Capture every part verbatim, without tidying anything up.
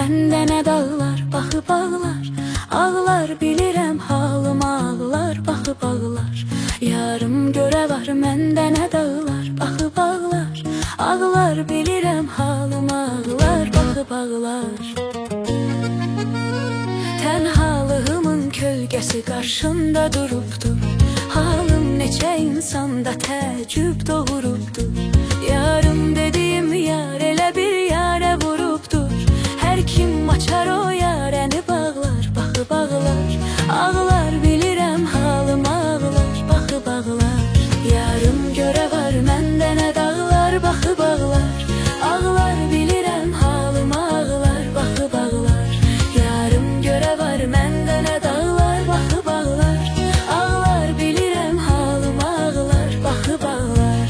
məndə nə dağlar, baxıb ağlar. Ağlar bilirəm halım ağlar, baxıb ağlar. Yarım görə var məndə nə dağlar, baxıb ağlar. Ağlar bilirəm halım ağlar, baxıb ağlar. Tənhalığımın kölgəsi qarşımda durubdur. Halım neçə insanda təəccüb doğurubdur. Yarım dediyim yar elə bir yarə vurubdur. Hər kim açar o yarəni bağlar, baxıb ağlar. Ağlar bilirəm halım ağlar, baxıb ağlar. Yarım görə var məndə nə dağlar, baxıb ağlar. Ağlar bilirəm halım ağlar, baxıb ağlar. Yarım görə var məndə nə dağlar, baxıb ağlar. Ağlar bilirəm halım ağlar, baxıb ağlar.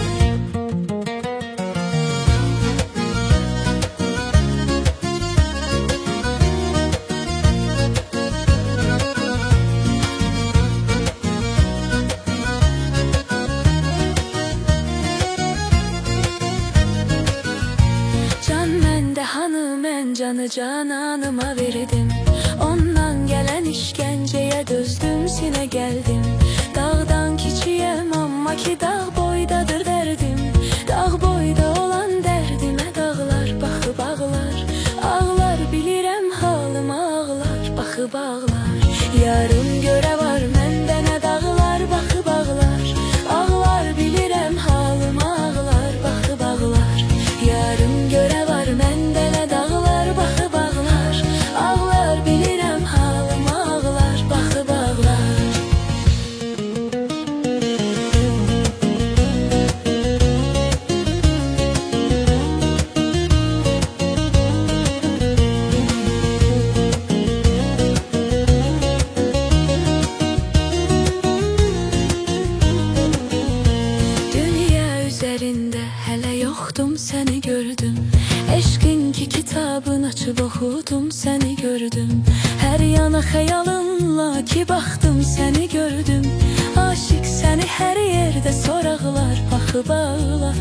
Can məndə hanı, mən canı cananıma verdim. Ondan gələn işgəncəyə dözdüm, sinə gəldim. Dağdan kiçiyəm, amma ki dağ boydadır dərdim. Dağ boyda olan dərdimə dağlar, baxıb ağlar. Ağlar bilirəm halım ağlar, baxıb ağlar. Yarım görə var məndə nə dağlar, baxıb ağlar. Ağlar bilirəm halım ağlar, baxıb ağlar. Yarım görə var məndə nə dağlar, baxıb ağlar. Ağlar bilirəm halım ağlar, baxıb ağlar. Dünya üzərində hələ yoxdum, səni gördüm. Eşqin ki kitabın açıb oxudum, səni gördüm. Hər yana xəyalınla ki baxdım, səni gördüm. Aşiq səni hər yerdə soraqlar, baxıb ağlar.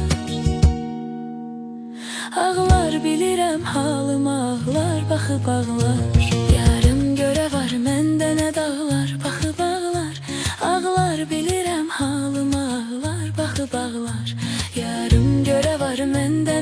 Ağlar bilirəm halım ağlar, baxıb ağlar. Yarım görə var məndə nə dağlar, baxıb ağlar. Ağlar bilirəm halım ağlar, baxıb ağlar. Yarım görə var məndə